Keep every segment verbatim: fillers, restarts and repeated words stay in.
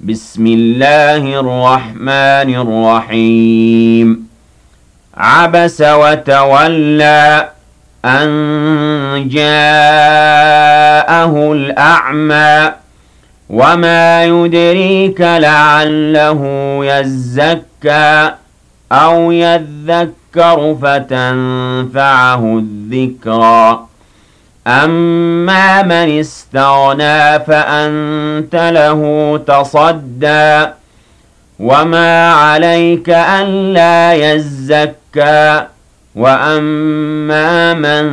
بسم الله الرحمن الرحيم عبس وتولى أن جاءه الأعمى وما يدريك لعله يزكى أو يذكر فتنفعه الذكرى أما من استغنى فأنت له تصدى وما عليك ألا يزكى وأما من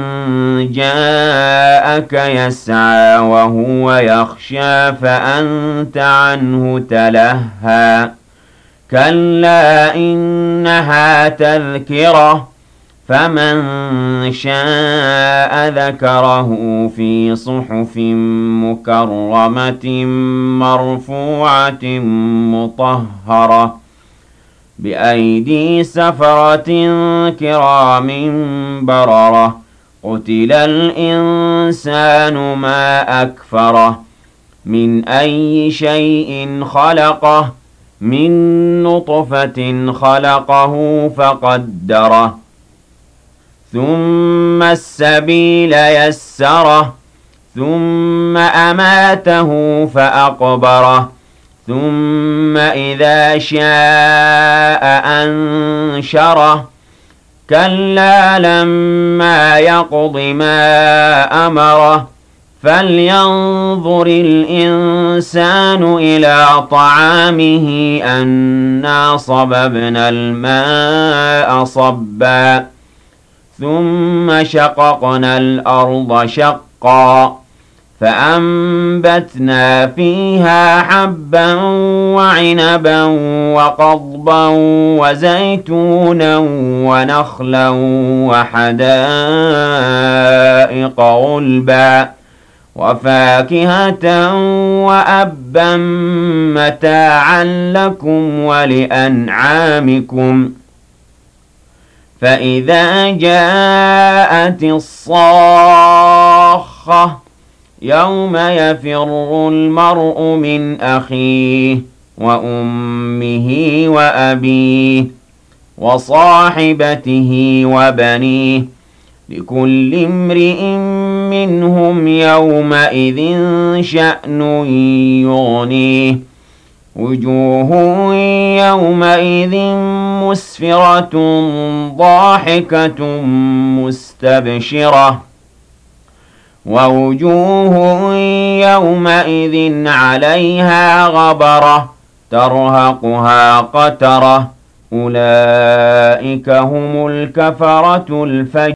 جاءك يسعى وهو يخشى فأنت عنه تلهى كلا إنها تذكرة فمن شاء ذكره في صحف مكرمة مرفوعة مطهرة بأيدي سفرة كرام بررة قتل الإنسان ما أكفره من أي شيء خلقه من نطفة خلقه فقدره ثم السبيل يسره ثم أماته فأقبره ثم إذا شاء أنشره كلا لما يقض ما أمره فلينظر الإنسان إلى طعامه أنا صببنا الماء صبا ثم شققنا الأرض شقا فأنبتنا فيها حبا وعنبا وقضبا وزيتونا ونخلا وحدائق غلبا وفاكهة وأبا متاعا لكم ولأنعامكم فإذا جاءت الصاخة يوم يفر المرء من أخيه وأمه وأبيه وصاحبته وبنيه لكل امرئ منهم يومئذ شأن يغنيه وجوه يومئذ مسفرة ضاحكة مستبشرة ووجوه يومئذ عليها غبرة ترهقها قترة أولئك هم الكفرة الفجرة